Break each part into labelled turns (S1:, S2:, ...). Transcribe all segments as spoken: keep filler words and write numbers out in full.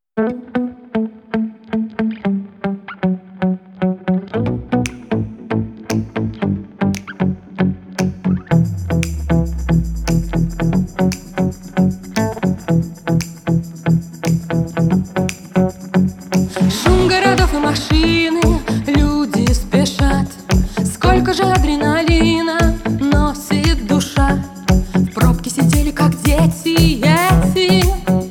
S1: Шум городов и машины, люди спешат. Сколько же адреналина носит душа. В пробке сидели, как дети, эти.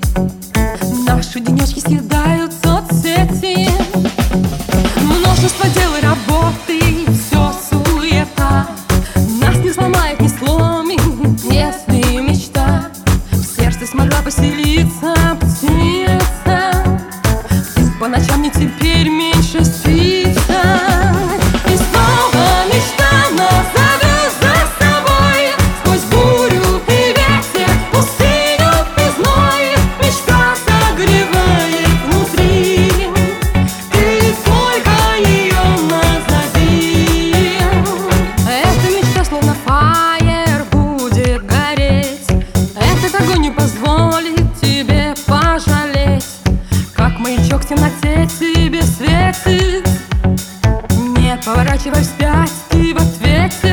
S1: Наши денечки съедают соцсети. Множество дел и работы, все суета. Нас не сломает, не сломит, если мечта в сердце смогла поселиться птица. По ночам мне теперь меньше спится. И снова мечта нас зовет за собой. Сквозь бурю и ветер, пустыню и зной. Мечта согревает внутри. Ты только ее назови. Эта мечта словно фаер будет гореть. Этот огонь не позволит тебе пожалеть. Как маячок в темноте тебе светит. Не поворачивай вспять, ты в ответе.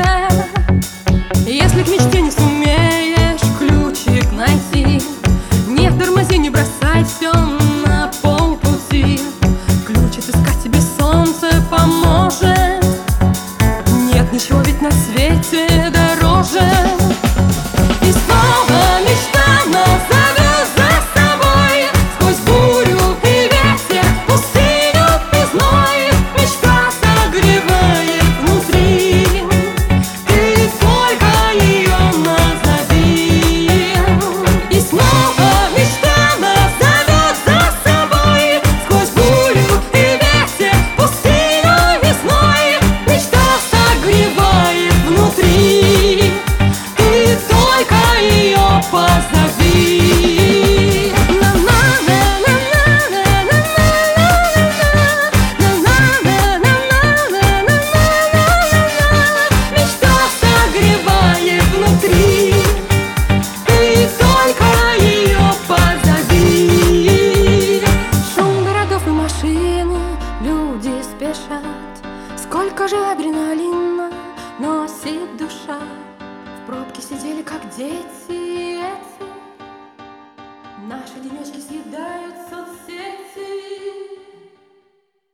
S1: Если к мечте не сумеешь ключик найти, не тормози, не бросай все на полпути. Ключ отыскать тебе солнце поможет. Нет ничего ведь на свете дороже. И снова мечта нас зовет за собой. Сквозь бурю и ветер, пустыню и зной. Мечта согревает внутри. Ты только ее назови. И снова мечта нас зовет за собой. Сквозь бурю и ветер, пустыню и зной. Мечта согревает внутри. Ты только ее позови. Мечта согревает внутри. Ты только ее позови. Шум городов и машины, люди спешат. Сколько же адреналина носит душа. В пробке сидели, как дети, эти. Наши денечки съедают